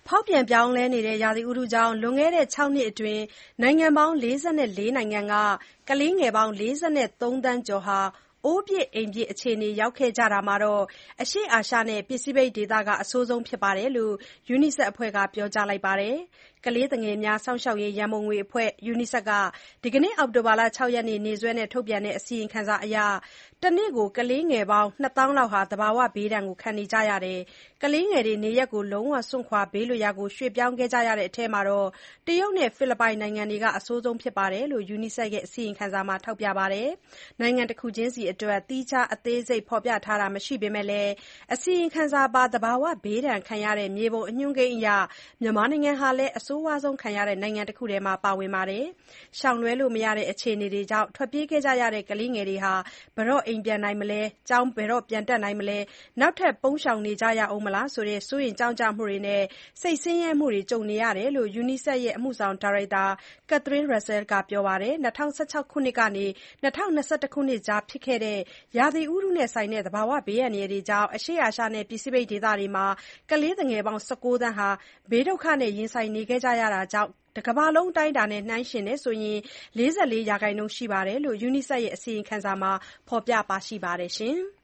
ဖောက်ပြန်ပြောင်းလဲနေတဲ့ရာသီဥတုကြောင့်လွန်ခဲ့တဲ့6နှစ်အတွင်းနိုင်ငံပေါင်း44နိုင်ငံကကလေးငယ်ပေါင်း43သန်းကျော်အိုးပြစ်အိမ်ပြစ်အခြေအနေရောက်ခဲ့ကြတာမှာအရှေ့အာရှနဲ့ပစိဖိတ်ဒေသကအဆိုးဆုံးဖြစ်တယ်လို့ UNICEF အဖွဲ့ကပြောကြားလိုက်ပါတယ်။ ကလေးသူငယ်များစောင့်ရှောက်ရေးရန်ပုံငွေအဖွဲ့ UNICEF ကဒီကနေ့အောက်တိုဘာလ6ရက်နေ့စွဲနဲ့ထုတ်ပြန်တဲ့အစီရင်ခံစာအရ တနေ့ကိုကလေးငယ်ပေါင်း2သောင်းလောက်သဘာဝဘေးဒဏ်ခံနေကြရတယ်။ ကလေးငယ်တွေနေရပ်ကိုလုံးဝစွန့်ခွာဘေးလွတ်ရာရွှေ့ပြောင်းခဲ့ကြရတဲ့အထဲမှာတရုတ်နဲ့ဖိလစ်ပိုင်နိုင်ငံတွေကအဆိုးဆုံးဖြစ်တယ်လို့ UNICEF ရဲ့အစီရင်ခံစာမှာထောက်ပြပါတယ်။ နိုင်ငံတခုချင်းစီအတွက်သီးခြားအသေးစိတ်ဖော်ပြထားတာမရှိပေမဲ့အစီရင်ခံစာပါသဘာဝဘေးဒဏ်ခံရတဲ့မြေပုံအညွှန်းကိန်းအရမြန်မာနိုင်ငံဟာလည်းအဆိုးဝါးဆုံးခံရတဲ့နိုင်ငံတခုထဲမှာပါဝင်ပါတယ်။ ရှောင်လွှဲလို့မရတဲ့အခြေအနေတွေကြောင့်ထွက်ပြေးခဲ့ကြရတဲ့ကလေးငယ်တွေဘယ်တော့အိမ်ပြန်နိုင်မလဲ။ ကျောင်းဘယ်တော့ပြန်တက်နိုင်မလဲ။ နောက်ထပ်ပုန်းရှောင်နေကြရဦးမလားဆိုတဲ့စိုးရိမ်ကြောင့်ကြမှုတွေနဲ့စိတ်ဆင်းရဲမှုတွေကြုံနေရတယ်လို့ UNICEF ရဲ့အမှုဆောင်ဒါရိုက်တာ Catherine Russell ကပြောပါတယ်။ 2016ခုနှစ်ကနေ2021ခုနှစ်ကြားဖြစ်ခဲ့တဲ့ရာသီဥတုနဲ့ဆိုင်တဲ့သဘာဝဘေးအန္တရာယ်တွေကြောင့်အရှေ့အာရှနဲ့ပစိဖိတ်ဒေသတွေမှာကလေးသူငယ်ပေါင်း19သန်းဘေးဒုက္ခနဲ့ရင်ဆိုင်နေခဲ့ကြရတာကြောင့်တကမ္ဘာလုံးအတိုင်းအတာနဲ့နှိုင်းယှဉ်ရင် 44% ရှိတယ်လို့ UNICEF ရဲ့အစီရင်ခံစာမှာဖော်ပြပါရှိပါတယ်။